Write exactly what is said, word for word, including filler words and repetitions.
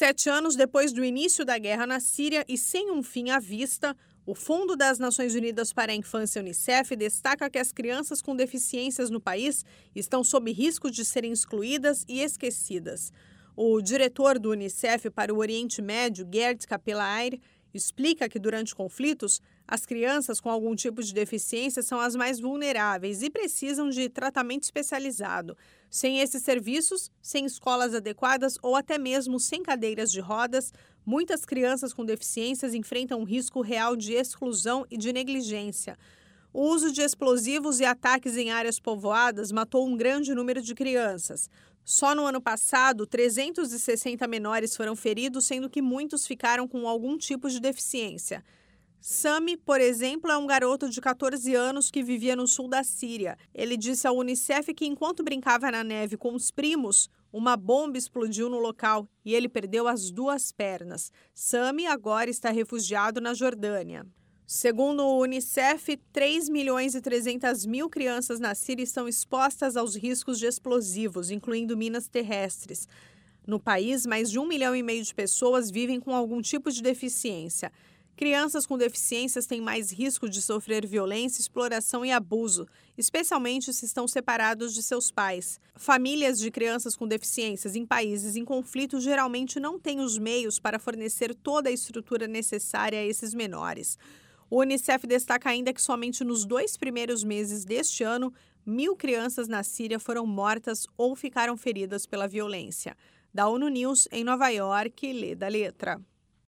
Sete anos depois do início da guerra na Síria e sem um fim à vista, o Fundo das Nações Unidas para a Infância, Unicef, destaca que as crianças com deficiências no país estão sob risco de serem excluídas e esquecidas. O diretor do Unicef para o Oriente Médio, Gerd Kapelaar, explica que durante conflitos, as crianças com algum tipo de deficiência são as mais vulneráveis e precisam de tratamento especializado. Sem esses serviços, sem escolas adequadas ou até mesmo sem cadeiras de rodas, muitas crianças com deficiências enfrentam um risco real de exclusão e de negligência. O uso de explosivos e ataques em áreas povoadas matou um grande número de crianças. Só no ano passado, trezentos e sessenta menores foram feridos, sendo que muitos ficaram com algum tipo de deficiência. Sami, por exemplo, é um garoto de catorze anos que vivia no sul da Síria. Ele disse ao Unicef que enquanto brincava na neve com os primos, uma bomba explodiu no local e ele perdeu as duas pernas. Sami agora está refugiado na Jordânia. Segundo o Unicef, três milhões e trezentas mil crianças na Síria estão expostas aos riscos de explosivos, incluindo minas terrestres. No país, mais de um milhão e meio de pessoas vivem com algum tipo de deficiência. Crianças com deficiências têm mais risco de sofrer violência, exploração e abuso, especialmente se estão separados de seus pais. Famílias de crianças com deficiências em países em conflito geralmente não têm os meios para fornecer toda a estrutura necessária a esses menores. O Unicef destaca ainda que somente nos dois primeiros meses deste ano, mil crianças na Síria foram mortas ou ficaram feridas pela violência. Da ONU News, em Nova York, Leda Letra.